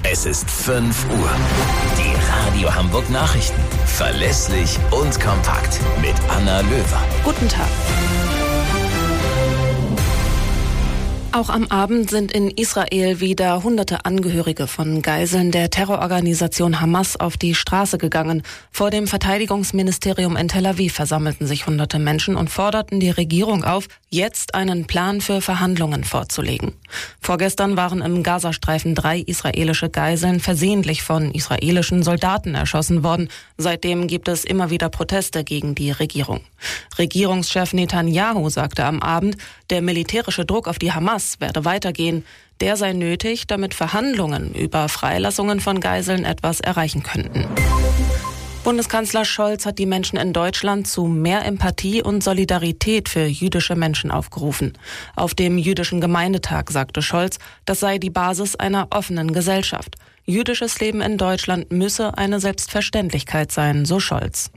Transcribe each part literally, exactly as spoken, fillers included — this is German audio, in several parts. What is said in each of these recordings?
Es ist fünf Uhr. Die Radio Hamburg Nachrichten. Verlässlich und kompakt mit Anna Löwer. Guten Tag. Auch am Abend sind in Israel wieder hunderte Angehörige von Geiseln der Terrororganisation Hamas auf die Straße gegangen. Vor dem Verteidigungsministerium in Tel Aviv versammelten sich hunderte Menschen und forderten die Regierung auf, jetzt einen Plan für Verhandlungen vorzulegen. Vorgestern waren im Gazastreifen drei israelische Geiseln versehentlich von israelischen Soldaten erschossen worden. Seitdem gibt es immer wieder Proteste gegen die Regierung. Regierungschef Netanyahu sagte am Abend, der militärische Druck auf die Hamas werde weitergehen. Der sei nötig, damit Verhandlungen über Freilassungen von Geiseln etwas erreichen könnten. Bundeskanzler Scholz hat die Menschen in Deutschland zu mehr Empathie und Solidarität für jüdische Menschen aufgerufen. Auf dem Jüdischen Gemeindetag sagte Scholz, das sei die Basis einer offenen Gesellschaft. Jüdisches Leben in Deutschland müsse eine Selbstverständlichkeit sein, so Scholz.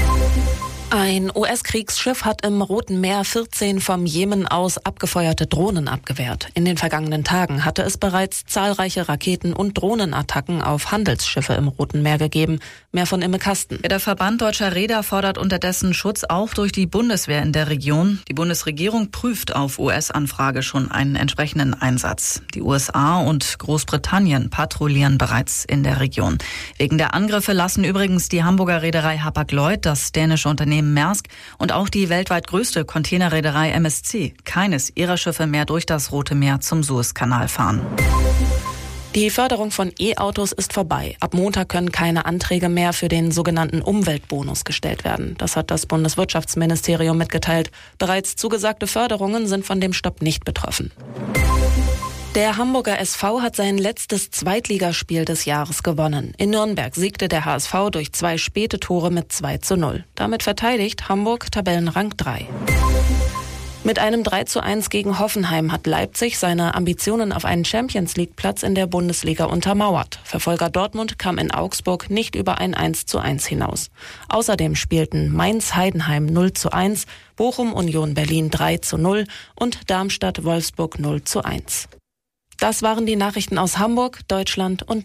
Ein U S-Kriegsschiff hat im Roten Meer vierzehn vom Jemen aus abgefeuerte Drohnen abgewehrt. In den vergangenen Tagen hatte es bereits zahlreiche Raketen- und Drohnenattacken auf Handelsschiffe im Roten Meer gegeben. Mehr von Imme Kasten. Der Verband Deutscher Reeder fordert unterdessen Schutz auch durch die Bundeswehr in der Region. Die Bundesregierung prüft auf U S-Anfrage schon einen entsprechenden Einsatz. Die U S A und Großbritannien patrouillieren bereits in der Region. Wegen der Angriffe lassen übrigens die Hamburger Reederei Hapag-Lloyd, das dänische Unternehmen Maersk und auch die weltweit größte Containerreederei M S C keines ihrer Schiffe mehr durch das Rote Meer zum Suezkanal fahren. Die Förderung von E-Autos ist vorbei. Ab Montag können keine Anträge mehr für den sogenannten Umweltbonus gestellt werden. Das hat das Bundeswirtschaftsministerium mitgeteilt. Bereits zugesagte Förderungen sind von dem Stopp nicht betroffen. Der Hamburger S V hat sein letztes Zweitligaspiel des Jahres gewonnen. In Nürnberg siegte der H S V durch zwei späte Tore mit zwei zu null. Damit verteidigt Hamburg Tabellenrang drei. Mit einem drei zu eins gegen Hoffenheim hat Leipzig seine Ambitionen auf einen Champions-League-Platz in der Bundesliga untermauert. Verfolger Dortmund kam in Augsburg nicht über ein eins zu eins hinaus. Außerdem spielten Mainz-Heidenheim null zu eins, Bochum-Union Berlin drei zu null und Darmstadt-Wolfsburg null zu eins. Das waren die Nachrichten aus Hamburg, Deutschland und